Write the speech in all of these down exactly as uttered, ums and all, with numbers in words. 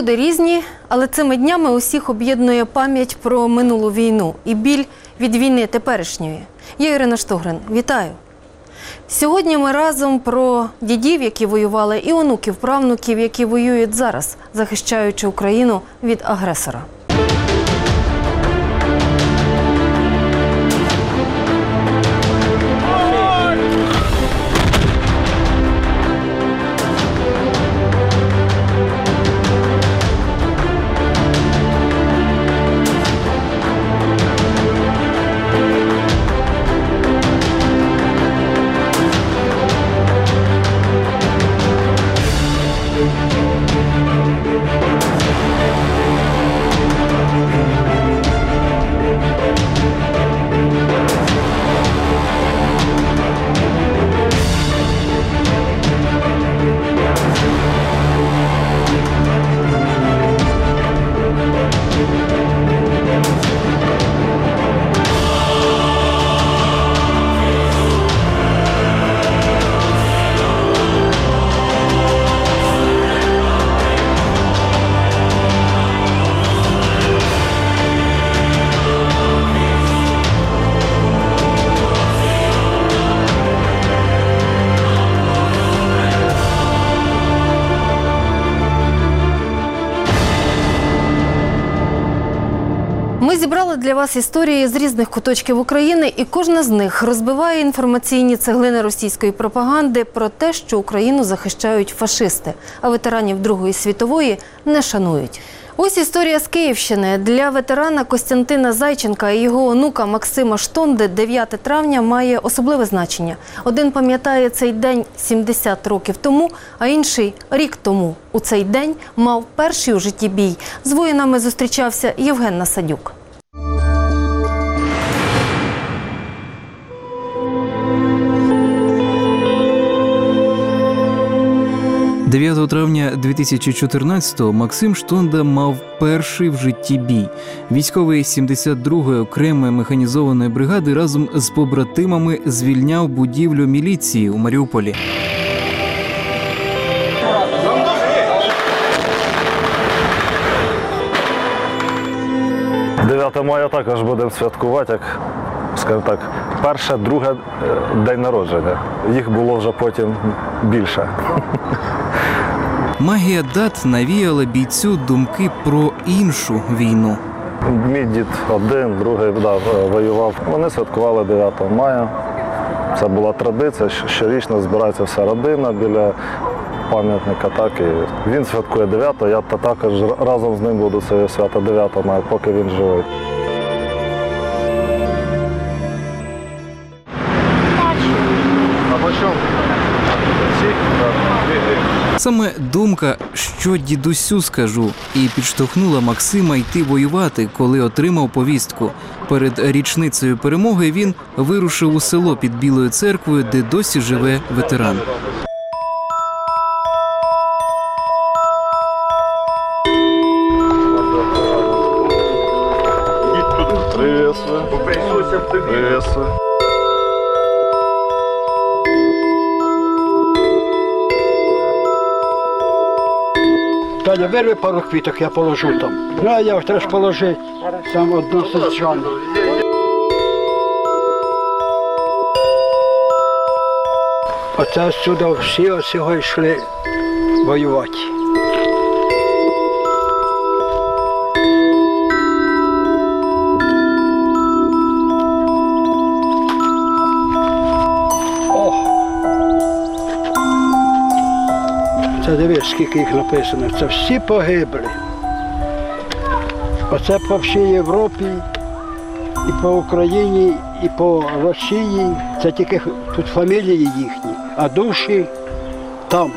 Люди різні, але цими днями усіх об'єднує пам'ять про минулу війну і біль від війни теперішньої. Я Ірина Штогрин. Вітаю! Сьогодні ми разом про дідів, які воювали, і онуків, правнуків, які воюють зараз, захищаючи Україну від агресора. Ми зібрали для вас історії з різних куточків України, і кожна з них розбиває інформаційні цеглини російської пропаганди про те, що Україну захищають фашисти, а ветеранів Другої світової не шанують. Ось історія з Київщини. Для ветерана Костянтина Зайченка і його онука Максима Штонди дев'яте травня має особливе значення. Один пам'ятає цей день сімдесят років тому, а інший – рік тому. У цей день мав перший у житті бій. З воїнами зустрічався Євген Насадюк. дев'ятого травня дві тисячі чотирнадцятого Максим Штонда мав перший в житті бій. Військовий сімдесят другої окремої механізованої бригади разом з побратимами звільняв будівлю міліції у Маріуполі. дев'яте мая також будемо святкувати, як, скажімо так, перше, друге день народження. Їх було вже потім більше. Магія дат навіяла бійцю думки про іншу війну. Мій дід один, другий да, воював. Вони святкували дев'ятого мая. Це була традиція, щорічно збирається вся родина біля пам'ятника. Так, і він святкує дев'ятого, я також разом з ним буду це свято дев'ятого мая, поки він живий. Саме думка «що дідусю скажу» і підштовхнула Максима йти воювати, коли отримав повістку. Перед річницею перемоги він вирушив у село під Білою церквою, де досі живе ветеран. Приветствую. Приветствую. Таня, вирви пару квіток, я положу там. Ну, а я треба ж положити. Там одну сучану. Оце сюди всі ось цього йшли воювати. Це дивись, скільки їх написано. Це всі погибли. Оце по всій Європі, і по Україні, і по Росії. Це тільки тут фамілії їхні, а душі там.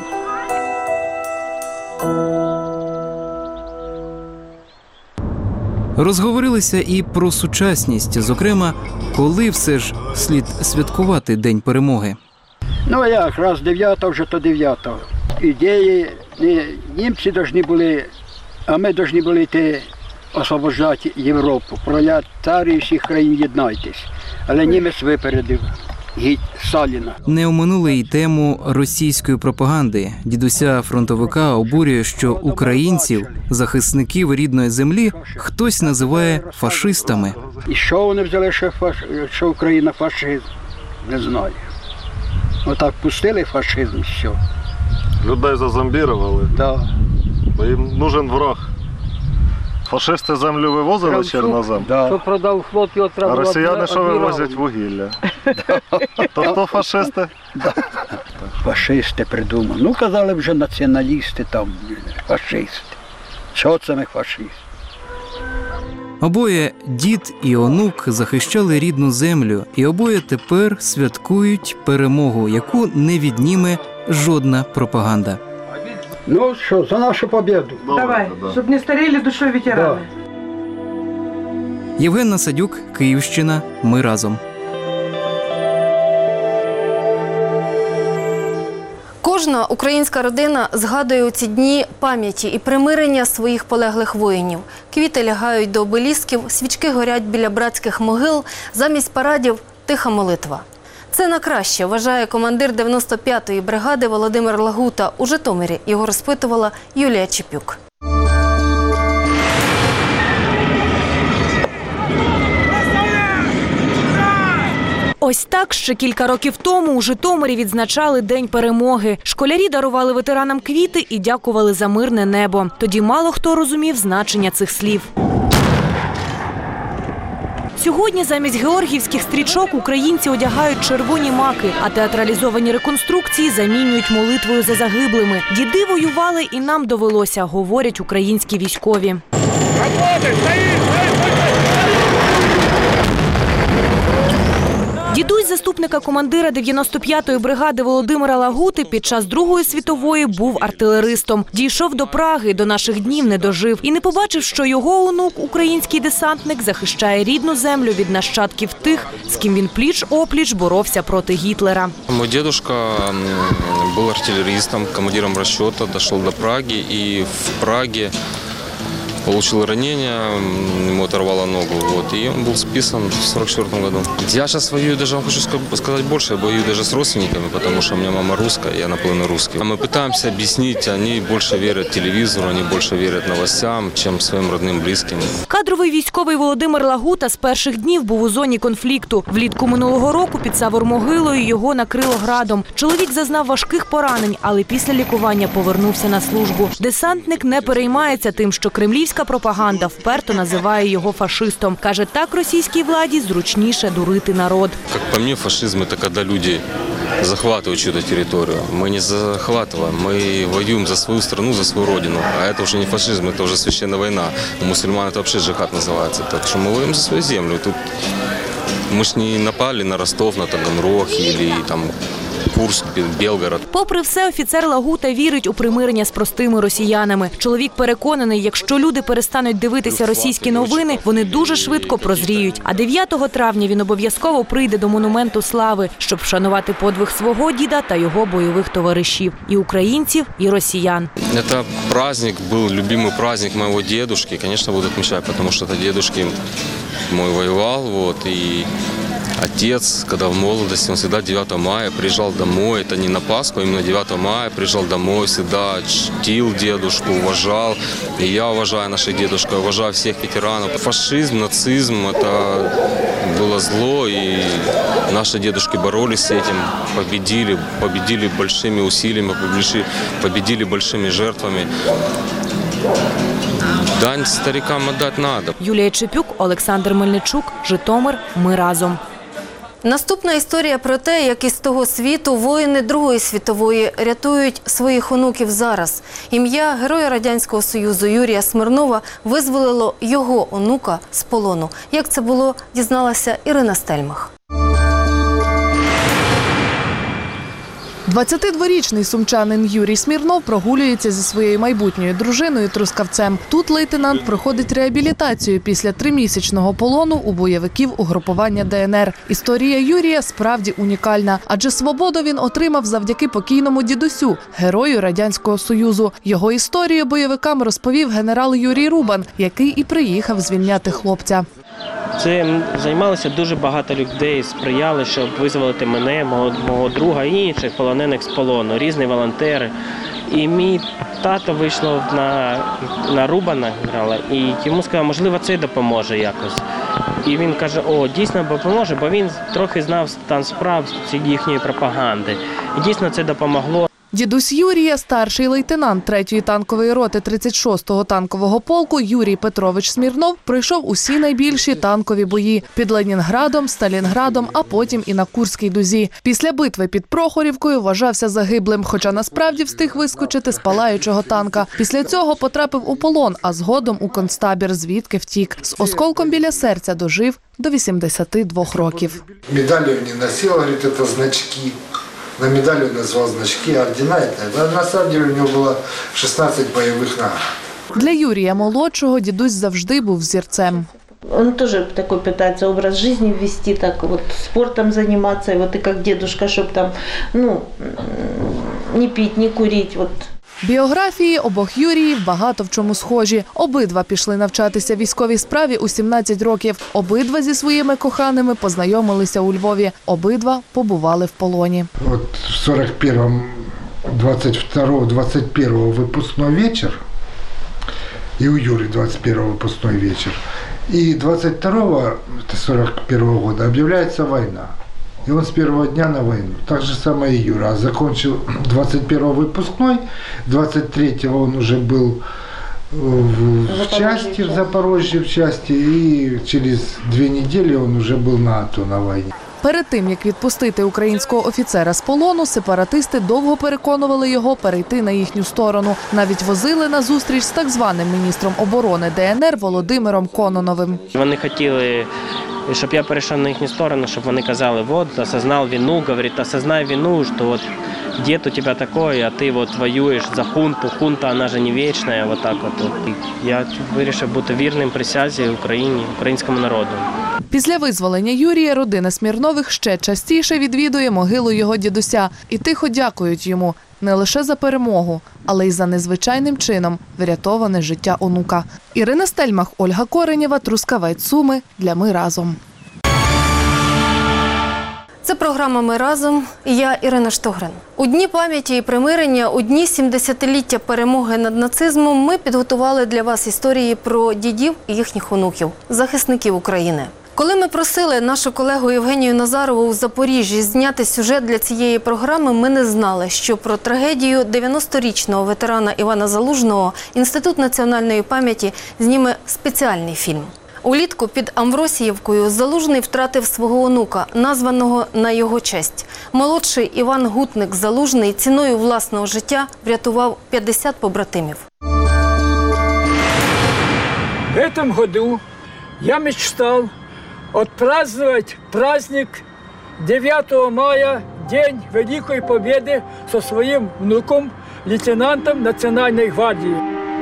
Розговорилися і про сучасність, зокрема, коли все ж слід святкувати День перемоги. Ну як, раз дев'ятого, вже то дев'ятого. Ідеї, не німці повинні були, а ми повинні були йти освобождати Європу. Пролетарії всіх країн єднайтесь. Але німець випередив. геть Сталіна. Не оминули й тему російської пропаганди. Дідуся фронтовика обурює, що українців, захисників рідної землі, хтось називає фашистами. І що вони взяли, що, фаш... що Україна фашизм? Не знаю. Отак пустили фашизм, все. Людей зазомбірували, Да. бо їм нужен ворог. Фашисти землю вивозили чорнозем, Да. Що продав флот, його треба а було росіяни що адміралом. вивозять вугілля. То хто фашисти? Фашисти придумали. Ну, казали вже націоналісти там, фашисти. Що це ми фашисти? Обоє дід і онук захищали рідну землю, і обоє тепер святкують перемогу, яку не відніме жодна пропаганда. Ну що, за нашу победу. Давай, щоб не старіли душою ветерани. Євген Насадюк, Київщина. Ми разом. Кожна українська родина згадує у ці дні пам'яті і примирення своїх полеглих воїнів. Квіти лягають до обелісків, свічки горять біля братських могил, замість парадів – тиха молитва. Це на краще, вважає командир дев'яносто п'ятої бригади Володимир Лагута у Житомирі. Його розпитувала Юлія Чепюк. Ось так ще кілька років тому у Житомирі відзначали День перемоги. Школярі дарували ветеранам квіти і дякували за мирне небо. Тоді мало хто розумів значення цих слів. Сьогодні замість георгіївських стрічок українці одягають червоні маки, а театралізовані реконструкції замінюють молитвою за загиблими. Діди воювали і нам довелося, говорять українські військові. Дідусь заступника командира дев'яносто п'ятої бригади Володимира Лагути під час Другої світової був артилеристом. Дійшов до Праги, до наших днів не дожив. І не побачив, що його онук, український десантник, захищає рідну землю від нащадків тих, з ким він пліч-опліч боровся проти Гітлера. Мой дедушка был артиллеристом, командиром расчета, дошел до Праги и в Праге получил ранение, ему оторвало ногу, вот, и он был списан в сорок четвёртом году. Я сейчас воюю, даже вам хочу сказать больше, я воюю даже с родственниками, потому что у меня мама русская, я наполовину русский. Мы пытаемся объяснить, они больше верят телевизору, они больше верят новостям, чем своим родным, близким. Кадровий військовий Володимир Лагута з перших днів був у зоні конфлікту. Влітку минулого року під Савор-Могилою його накрило градом. Чоловік зазнав важких поранень, але після лікування повернувся на службу. Десантник не переймається тим, що кремлівська пропаганда вперто називає його фашистом. Каже, так російській владі зручніше дурити народ. Как по мне, фашизм – это когда люди захватывают чью-то территорию. Мы не захватываем, мы воюем за свою страну, за свою родину. А это уже не фашизм, это уже священная война. У мусульман это вообще джихад называется. Так что мы воюем за свою землю. Тут мы ж не напали на Ростов, на Таганрог или там Курск, Белгород. Попри все, офіцер Лагута вірить у примирення з простими росіянами. Чоловік переконаний, якщо люди перестануть дивитися російські новини, вони дуже швидко прозріють. А дев'ятого травня він обов'язково прийде до Монументу Слави, щоб вшанувати подвиг свого діда та його бойових товаришів. І українців, і росіян. Это праздник, был любимый праздник моего дедушки. Конечно, буду отмечать, потому что это дедушки мой воевал, вот, и отец, когда в молодости, он всегда девятого мая приезжал домой. Это не на Пасху, а именно девятого мая приезжал домой, всегда чтил дедушку, уважал. И я уважаю наших дедушек, уважаю всех ветеранов. Фашизм, нацизм – это было зло, и наши дедушки боролись с этим, победили, победили большими усилиями, победили большими жертвами. Дань старикам отдать надо. Юлія Чепюк, Олександр Мельничук, Житомир. Ми разом. Наступна історія про те, як із того світу воїни Другої світової рятують своїх онуків зараз. Ім'я Героя Радянського Союзу Юрія Смирнова визволило його онука з полону. Як це було, дізналася Ірина Стельмах. двадцятидворічний сумчанин Юрій Смірнов прогулюється зі своєю майбутньою дружиною Трускавцем. Тут лейтенант проходить реабілітацію після тримісячного полону у бойовиків угрупування Де Ен Ер. Історія Юрія справді унікальна, адже свободу він отримав завдяки покійному дідусю, герою Радянського Союзу. Його історію бойовикам розповів генерал Юрій Рубан, який і приїхав звільняти хлопця. Цим займалося дуже багато людей, сприяли, щоб визволити мене, мого, мого друга і інших полонених з полону, різні волонтери. І мій тато вийшов на, на Рубана, генерала, і йому сказав, можливо, це допоможе якось. І він каже, о, дійсно допоможе, бо він трохи знав стан справ їхньої пропаганди. І дійсно це допомогло. Дідусь Юрія, старший лейтенант третьої танкової роти тридцять шостого танкового полку Юрій Петрович Смірнов пройшов усі найбільші танкові бої під Ленінградом, Сталінградом, а потім і на Курській дузі. Після битви під Прохорівкою вважався загиблим, хоча насправді встиг вискочити з палаючого танка. Після цього потрапив у полон, а згодом у концтабір, звідки втік. З осколком біля серця дожив до вісімдесяти двох років. Медалі він не носив, говорить, це значки. На медали он назвал значки, ордена это. На самом деле у него было шістнадцять бойових наград. Для Юрія молодшого дідусь завжди був взірцем. Он тоже такой пытается образ жизни ввести, так вот спортом заниматься, вот и как дедушка, чтобы там, ну, не пить, не курить, вот. Біографії обох Юріїв багато в чому схожі. Обидва пішли навчатися військовій справі у сімнадцять років. Обидва зі своїми коханими познайомилися у Львові. Обидва побували в полоні. От в сорок первом, двадцать второго, двадцать первого выпускной вечер, и у Юры двадцать первого выпускной вечер, и двадцать второго, сорок первого года объявляется война. И он с первого дня на войну. Так же самое и Юра. Закончил двадцать первого выпускной, двадцать третьего он уже был в, в части, в Запорожье в части, и через две недели он уже был на АТО на войне. Перед тим, як відпустити українського офіцера з полону, сепаратисти довго переконували його перейти на їхню сторону. Навіть возили на зустріч з так званим міністром оборони Де Ен Ер Володимиром Кононовим. Вони хотіли, щоб я перейшов на їхню сторону, щоб вони казали, от, осознав вину, говорить, осознай вину, що от дід у тебе такой, а ти от воюєш за хунту, хунта, вона ж не вічна, от так от. І я вирішив бути вірним присязі Україні, українському народу. Після визволення Юрія родина Смірнових ще частіше відвідує могилу його дідуся і тихо дякують йому не лише за перемогу, але й за незвичайним чином врятоване життя онука. Ірина Стельмах, Ольга Коренєва, Трускавець, Суми. Для Ми разом. Це програма «Ми разом» і я, Ірина Штогрин. У Дні пам'яті і примирення, у Дні сімдесятиліття перемоги над нацизмом ми підготували для вас історії про дідів і їхніх онуків, захисників України. Коли ми просили нашу колегу Євгенію Назарову у Запоріжжі зняти сюжет для цієї програми, ми не знали, що про трагедію дев'яносторічного ветерана Івана Залужного Інститут національної пам'яті зніме спеціальний фільм. Улітку під Амвросіївкою Залужний втратив свого онука, названого на його честь. Молодший Іван Гутник Залужний ціною власного життя врятував п'ятдесят побратимів. В этом году я мечтал отпраздновать праздник девятого мая, День Великой Победы, со своим внуком, лейтенантом Национальной гвардии.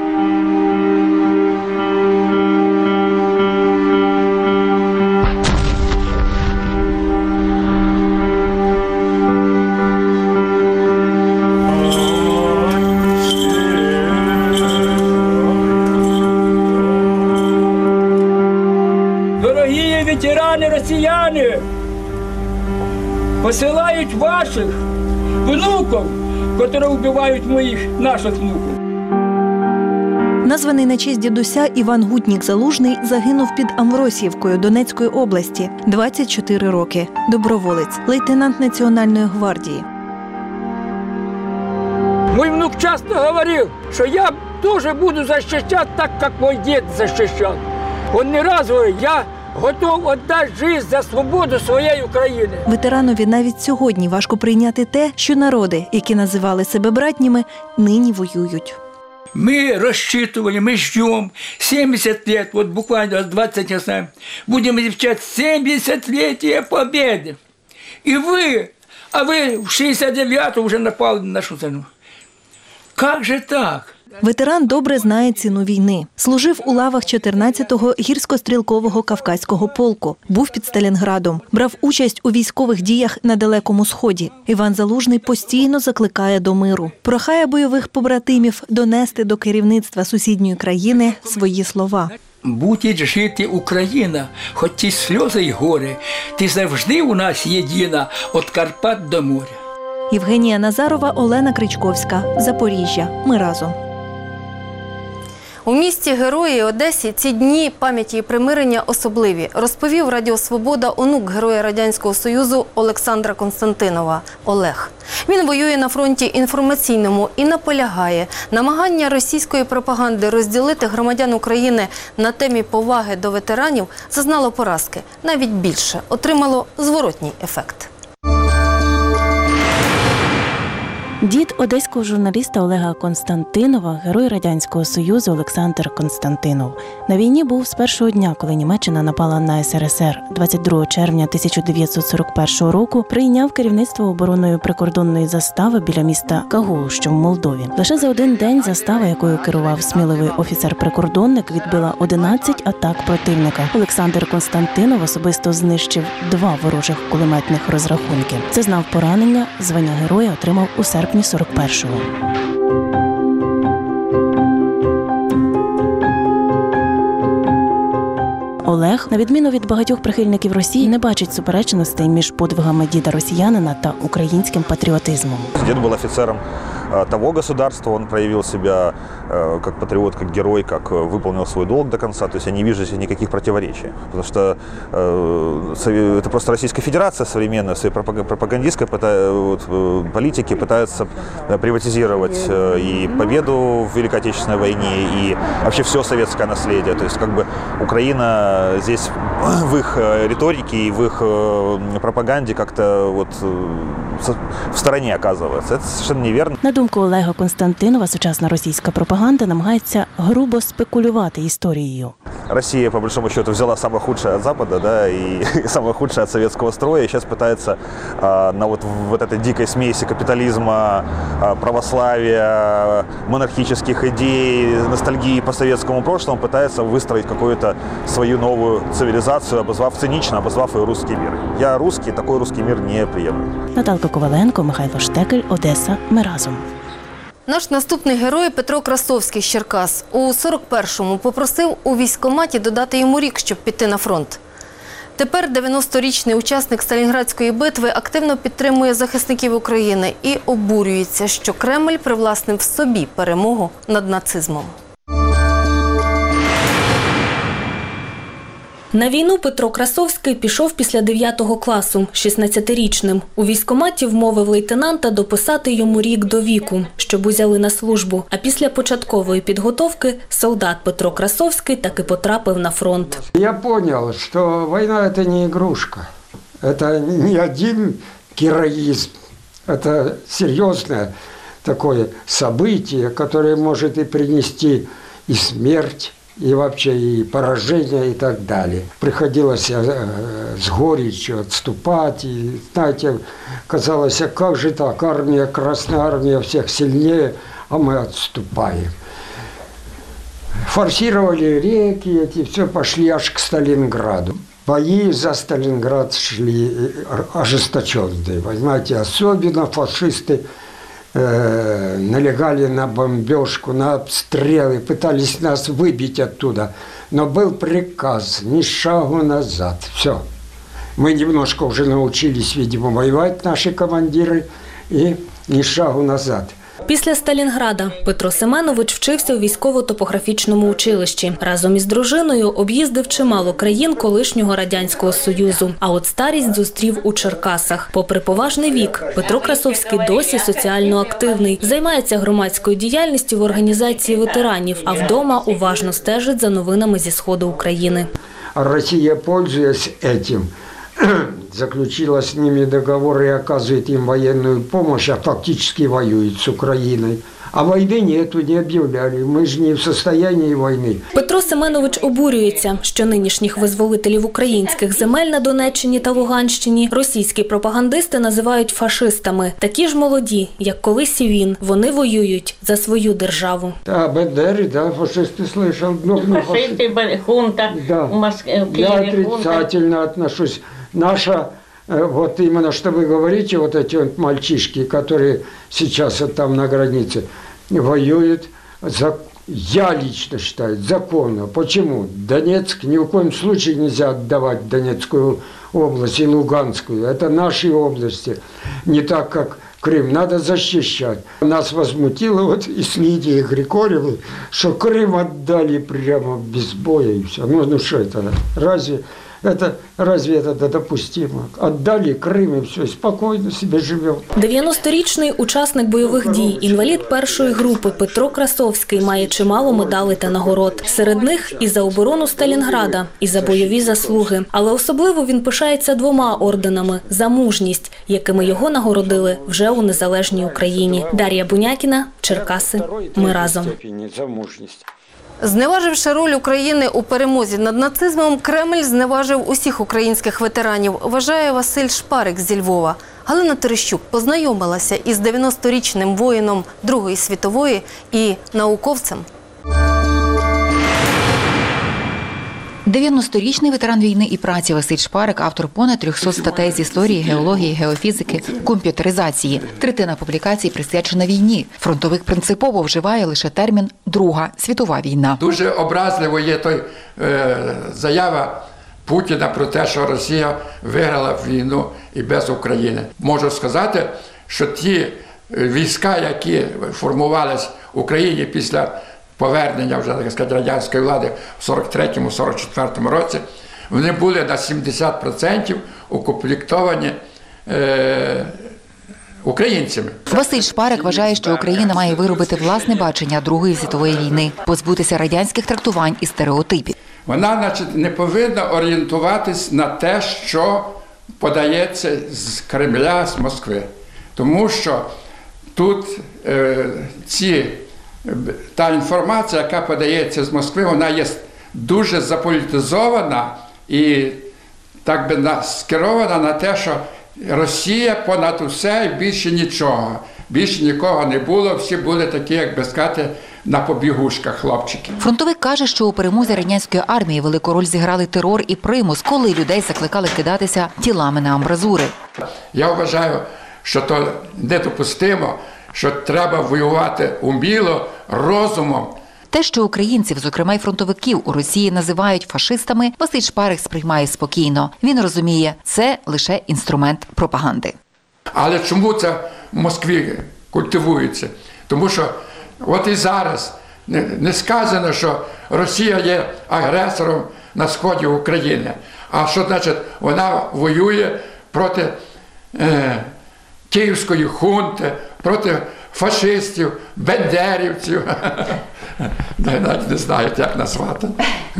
Дорогие ветераны россияне, посылают ваших внуков, которые убивают моих, наших внуков. Названий на честь дідуся Іван Гутник Залужний загинув під Амвросіївкою Донецької області. двадцять чотири роки. Доброволець, лейтенант Національної гвардії. Мой внук часто говорил, что я тоже буду защищать так, как мой дед защищал. Он не раз говорит, я готов віддати життя за свободу своєї України. Ветеранові навіть сьогодні важко прийняти те, що народи, які називали себе братніми, нині воюють. Мы рассчитывали, мы ждем семьдесят лет, вот буквально двадцать, не знаю, будем изучать семидесятилетие Победы. И вы, а вы в шестьдесят девятом уже напали на нашу страну. Как же так? Ветеран добре знає ціну війни. Служив у лавах чотирнадцятого гірсько-стрілкового Кавказького полку. Був під Сталінградом. Брав участь у військових діях на Далекому Сході. Іван Залужний постійно закликає до миру. Прохає бойових побратимів донести до керівництва сусідньої країни свої слова. буде жити Україна, хоч ті сльози й горе, ти завжди у нас єдина, від Карпат до моря. Євгенія Назарова, Олена Кричковська. Запоріжжя. Ми разом. У місті Герої Одесі ці дні пам'яті і примирення особливі, розповів Радіо Свобода онук Героя Радянського Союзу Олександра Константинова – Олег. Він воює на фронті інформаційному і наполягає, намагання російської пропаганди розділити громадян України на темі поваги до ветеранів зазнало поразки. Навіть більше – отримало зворотній ефект. Дід одеського журналіста Олега Константинова, герой Радянського Союзу Олександр Константинов. На війні був з першого дня, коли Німеччина напала на ес ер ес ер. двадцять другого червня тисяча дев'ятсот сорок першого року прийняв керівництво оборонної прикордонної застави біля міста Кагул, що в Молдові. Лише за один день застава, якою керував сміливий офіцер-прикордонник, відбила одинадцять атак противника. Олександр Константинов особисто знищив два ворожих кулеметних розрахунки. Зазнав поранення, звання героя отримав у серпні сорок першого. Олег, на відміну від багатьох прихильників Росії, не бачить суперечностей між подвигами діда-росіянина та українським патріотизмом. Дед был офицером того государства, он проявил себя как патриот, как герой, как выполнил свой долг до конца. То есть я не вижу здесь никаких противоречий. Потому что это просто Российская Федерация современная в своей пропагандистской политике пытается приватизировать и победу в Великой Отечественной войне, и вообще все советское наследие. То есть как бы Украина здесь в их риторике и в их пропаганде как-то вот в стороне оказывается. Это совершенно неверно. На думку Олега Константинова, сучасна російська пропаганда намагається грубо спекулювати історією. Россия, по большому счету, взяла самое худшее от Запада, да, и самое худшее от советского строя, и сейчас пытается а, на вот, вот этой дикой смеси капитализма, а, православия, монархических идей, ностальгии по советскому прошлому, пытается выстроить какую-то свою новую цивилизацию, обозвав цинично, обозвав ее русский мир. Я русский, такой русский мир не приемлю. Наталка Коваленко, Михайло Штекель, Одеса. Ми разом. Наш наступний герой Петро Красовський з Черкас у сорок першому попросив у військкоматі додати йому рік, щоб піти на фронт. Тепер дев'яносторічний учасник Сталінградської битви активно підтримує захисників України і обурюється, що Кремль привласнив собі перемогу над нацизмом. На війну Петро Красовський пішов після дев'ятого класу, шістнадцятирічним. У військкоматі вмовив лейтенанта дописати йому рік до віку, щоб узяли на службу. А після початкової підготовки солдат Петро Красовський таки потрапив на фронт. Я зрозумів, що війна – це не ігрушка. Це не один героїзм. Це серйозне таке событие, яке може і принести і смерть, и вообще и поражение и так далее. Приходилось э, с горечью отступать, и, знаете, казалось, как же так, армия, Красная Армия всех сильнее, а мы отступаем. Форсировали реки эти, все, пошли аж к Сталинграду. Бои за Сталинград шли ожесточенные, понимаете, особенно фашисты э, налегали на бомбежку, на обстрелы, пытались нас выбить оттуда. Но был приказ ни шагу назад. Все. Мы немножко уже научились, видимо, воевать, наши командиры, и ни шагу назад. Після Сталінграда Петро Семенович вчився у військово-топографічному училищі. Разом із дружиною об'їздив чимало країн колишнього Радянського Союзу. А от старість зустрів у Черкасах. Попри поважний вік, Петро Красовський досі соціально активний. Займається громадською діяльністю в організації ветеранів, а вдома уважно стежить за новинами зі Сходу України. Росія, пользуясь этим, заключила с ними договор и оказывает им военную помощь, а фактически воюет с Украиной. А войны нету, не объявляли. Мы же не в состоянии войны. Петро Семенович обурюється, що нинішніх визволителів українських земель на Донеччині та Луганщині російські пропагандисти називають фашистами. Такі ж молоді, як колись і він, вони воюють за свою державу. Да, Бендери, да, фашисты слышал. Ну, фашисты, хунта да. в Москве. Я отрицательно отношусь. Наша, вот именно, что вы говорите, вот эти вот мальчишки, которые сейчас вот там на границе, воюют за я лично считаю, законно. Почему? Донецк ни в коем случае нельзя отдавать, Донецкую область и Луганскую. Это наши области, не так, как Крым. Надо защищать. Нас возмутило вот и с Лидией Григорьевой, что Крым отдали прямо без боя и все. Ну, ну что это? Разве это, разве это допустимо? Отдали Крым и все, и спокойно себе живем. дев'яносторічний учасник бойових дій, інвалід першої групи Петро Красовський має чимало медалей та нагород. Серед них і за оборону Сталінграда, і за бойові заслуги. Але особливо він пишається двома орденами за мужність, якими його нагородили вже у незалежній Україні. Дар'я Бунякіна, Черкаси. Ми разом. Зневаживши роль України у перемозі над нацизмом, Кремль зневажив усіх українських ветеранів, вважає Василь Шпарик зі Львова. Галина Терещук познайомилася із дев'яносторічним воїном Другої світової і науковцем. дев'яносторічний ветеран війни і праці Василь Шпарик – автор понад трьохсот статей з історії, геології, геофізики, комп'ютеризації. Третина публікацій присвячена війні. Фронтовик принципово вживає лише термін «Друга світова війна». Дуже образливо є той е, заява Путіна про те, що Росія виграла війну і без України. Можу сказати, що ті війська, які формувалися в Україні після повернення вже, так сказати, радянської влади в сорок третьому - сорок четвертому році, вони були на сімдесят відсотків укомплектовані е, українцями. Василь Шпарик вважає, що Україна має виробити власне бачення Другої світової війни, позбутися радянських трактувань і стереотипів. Вона, значить, не повинна орієнтуватись на те, що подається з Кремля, з Москви. Тому що тут е, ці та інформація, яка подається з Москви, вона є дуже заполітизована і так би скерована на те, що Росія понад усе і більше нічого. Більше нікого не було, всі були такі, як би сказати, на побігушках хлопчики. Фронтовик каже, що у перемозі радянської армії велику роль зіграли терор і примус, коли людей закликали кидатися тілами на амбразури. Я вважаю, що то недопустимо, що треба воювати уміло, розумом. Те, що українців, зокрема й фронтовиків, у Росії називають фашистами, Василь Шпарик сприймає спокійно. Він розуміє, це лише інструмент пропаганди. Але чому це в Москві культивується? Тому що от і зараз не, не сказано, що Росія є агресором на сході України. А що значить, вона воює проти е, київської хунти, проти фашистів, бендерівців. Навіть не знають, як назвати.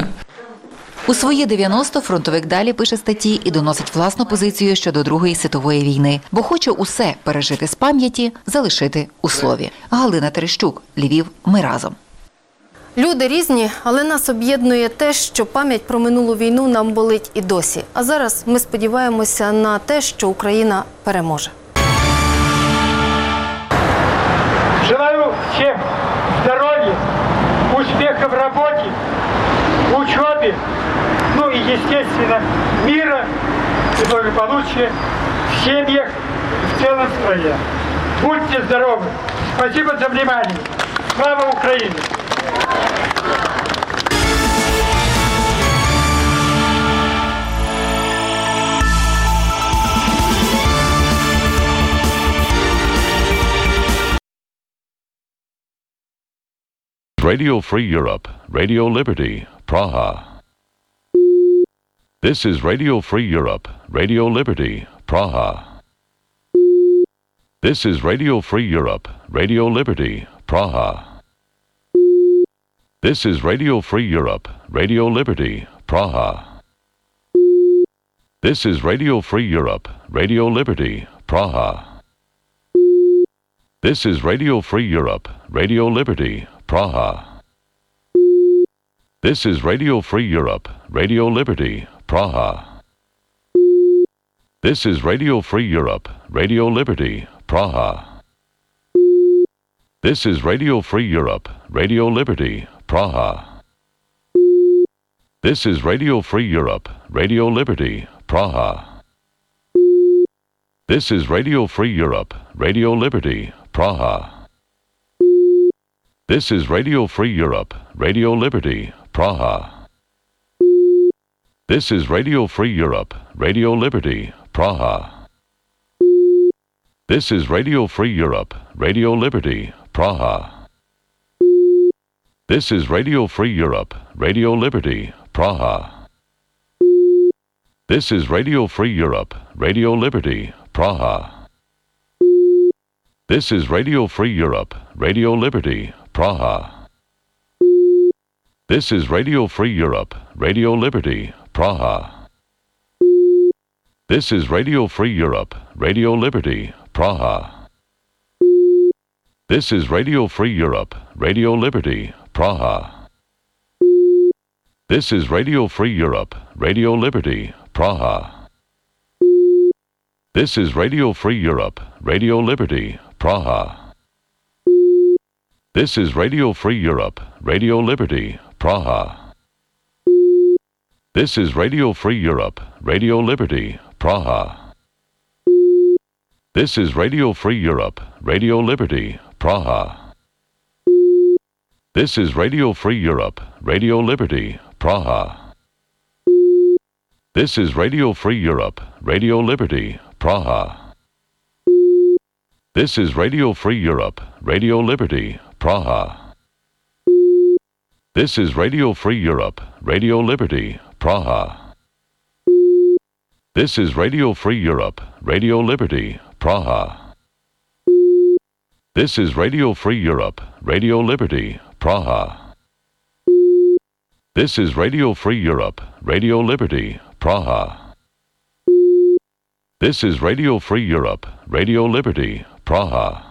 У свої дев'яносто фронтовик далі пише статті і доносить власну позицію щодо Другої світової війни, бо хоче усе пережити з пам'яті, залишити у слові. Галина Терещук, Львів, ми разом. Люди різні, але нас об'єднує те, що пам'ять про минулу війну нам болить і досі. А зараз ми сподіваємося на те, що Україна переможе. Желаю всем здоровья, успеха в работе, в учебе, ну и, естественно, мира и благополучия в семьях и в целом стране. Будьте здоровы. Спасибо за внимание. Слава Украине! Radio Free Europe, Radio Liberty, Praha. This is Radio Free Europe, Radio Liberty, Praha. This is Radio Free Europe, Radio Liberty, Praha. This is Radio Free Europe, Radio Liberty, Praha. This is Radio Free Europe, Radio Liberty, Praha. This is Radio Free Europe, Radio Liberty, Praha. This is Radio Free Europe, Radio Liberty, Praha. This is Radio Free Europe, Radio Liberty, Praha. This is Radio Free Europe, Radio Liberty, Praha. This is Radio Free Europe, Radio Liberty, Praha. This is Radio Free Europe, Radio Liberty, Praha. This is Radio Free Europe, Radio Liberty, Praha. This is Radio Free Europe, Radio Liberty, Praha. This is Radio Free Europe, Radio Liberty, Praha. This is Radio Free Europe, Radio Liberty, Praha. This is Radio Free Europe, Radio Liberty, Praha. This is Radio Free Europe, Radio Liberty, Praha. This is Radio Free Europe, Radio Liberty, Praha. This is Radio Free Europe, Radio Liberty, Praha. This is Radio Free Europe, Radio Liberty, Praha. This is Radio Free Europe, Radio Liberty, Praha. This is Radio Free Europe, Radio Liberty, Praha. This is Radio Free Europe, Radio Liberty, Praha. This is Radio Free Europe, Radio Liberty, Praha. This is Radio Free Europe, Radio Liberty, Praha. This is Radio Free Europe, Radio Liberty, Praha. This is Radio Free Europe, Radio Liberty, Praha. This is Radio Free Europe, Radio Liberty, Praha. This is Radio Free Europe, Radio Liberty, Praha. This is Radio Free Europe, Radio Liberty, Praha. This is Radio Free Europe, Radio Liberty, Praha. This is Radio Free Europe, Radio Liberty, Praha. This is Radio Free Europe, Radio Liberty, Praha.